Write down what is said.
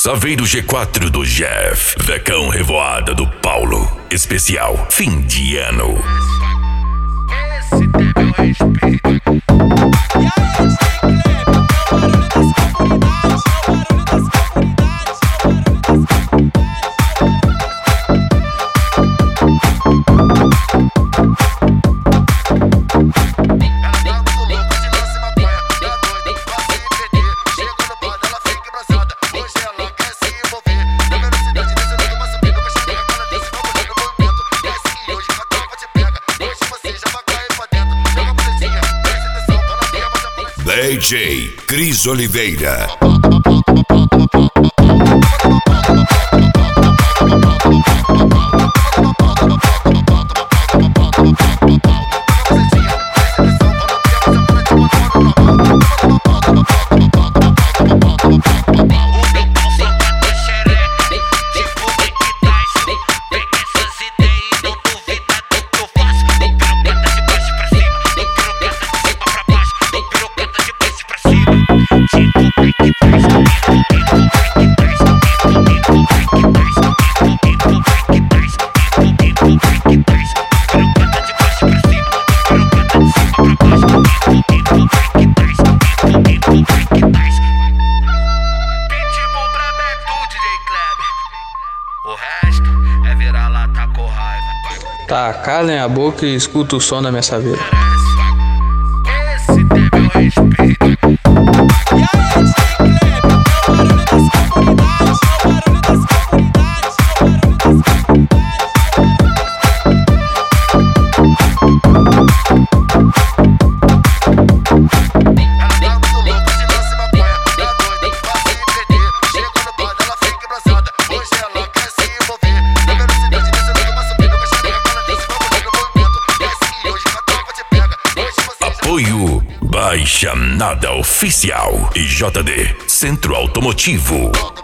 Saveiro G4 do Jeff, Vecão Revoada do Paulo. Especial fim de ano. Esse tem meu respeito. E aí, DJ DJ Cris Oliveira. O resto é virar lata com raiva. Tá, calem a boca e escuta o som da minha saveira. Esse tem meu respeito. E aí, DJ Apoio Baixa Nada Oficial e JD Centro Automotivo.